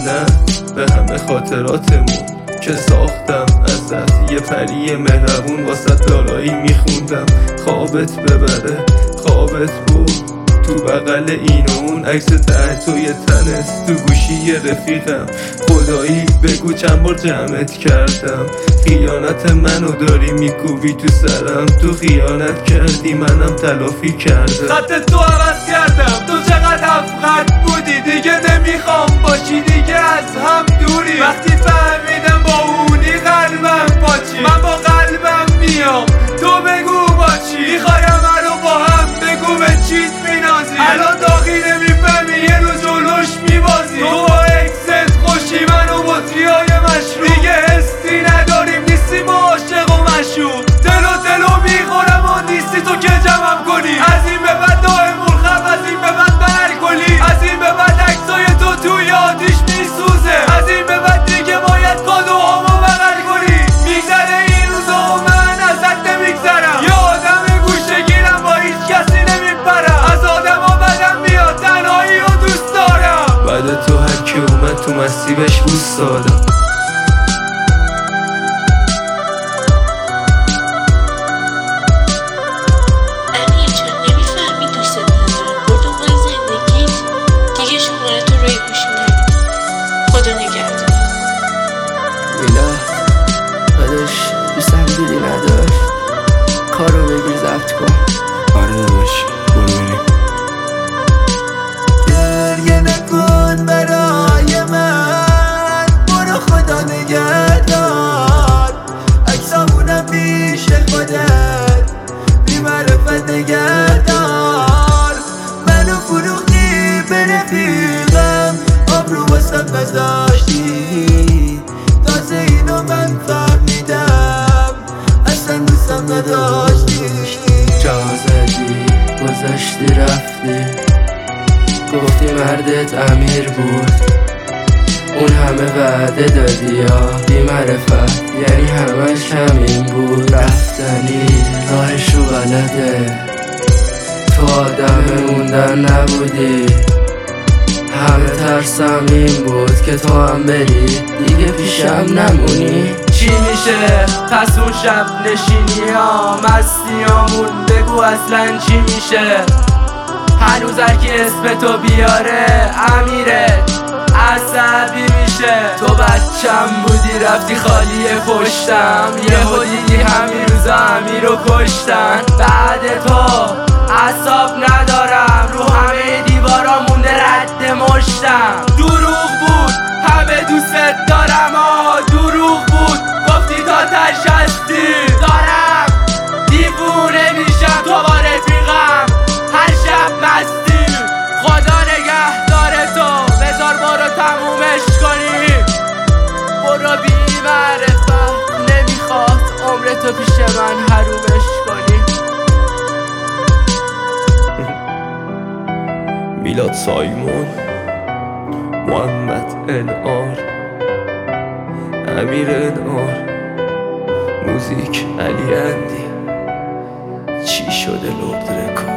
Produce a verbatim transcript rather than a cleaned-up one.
نه به همه خاطراتمون که ساختم ازت، یه پری مهربون واسه دارایی میخوندم. خوابت ببره خوابت بود تو بغل این و اون، عکس ته توی تنت تو گوشی رفیقم. خدایی بگو چند بار جمعت کردم، خیانت منو داری میکوبی تو سرم. تو خیانت کردی منم تلافی کردم. خط تو عوض کردم، تو چقدر افخط بودی، دیگه نمیخوام باشی، دیگه از هم دوری. وقتی فهمیدم با اونی قلبم پاچی، من با قلبم میام تو بگو با چی. میخوایم الان با هم بگو به چیت مینازی، الان داغی نمیفهمی یه روز جلوش میبازی. تو با اکست خوشی منو با تیای مشروع، دیگه حسی نداریم نیستیم عاشق و مشروع. دلو دلو میخورم و نیستی تو که جمعم کنی. از این به بعد دائم مرخب، از این به بعد برکلی، از این به بعد عکسای تو توی آتیش میسوزه. از این به بعد دیگه باید کادوهامو بغل کنی. میگذره این روزا و من ازت نمیگذرم، یه آدم گوشه گیرم با هیچ کسی نمیپرم. از آدم ها بدم میاد، تنهایی رو دوست دارم. بعد تو هر کی اومد تو مسیبش بوست دادم. دیدی نداشت کارو بگیر ضبط کن. آره داداش برو بریم. گریه نکن برای من، برو خدا نگهدار. عکسامونم پیش خودت بی معرفت نگهدار. منو فروختی به رفیقم، آبرو واسم نذاشتی. تازه اینو من فهمیدم اصلا دوستم نداشتی. جا زدی گذاشتی رفتی، گفتی مردت امیر بود. اون همه وعده دادی یا بی معرفت، یعنی همش همین بود. رفتنی راهشو بلده، تو آدم موندن نبودی. همه ترسم این بود که تو هم بری دیگه پیشم نمونی. چی میشه پس اون شب نشینی ها مستیامون، بگو اصلا چی میشه. هنوز هرکی اسم تو بیاره امیرت عصبی میشه. تو بچم بودی رفتی خالی پشتم، یهو دیدی همین روزا امیر رو کشتن. بعد تو عصاب ندارم، رو همه دیوارا مونده رد مشتم. دروغ بود همه دوست دارم، آه دروغ بود گفتی تا تش هستی. دارم دیوونه میشم تو با رفیقم هر شب مستی. خدا نگه داره تو، بذار برو تمومش کنیم. برو بی معرفت، نمیخواد عمرتو پیش من حرومش کنی. میلاد سایمون، محمد انعار، امیر انعار، موزیک علی اندی. چی شده لرد رکورد؟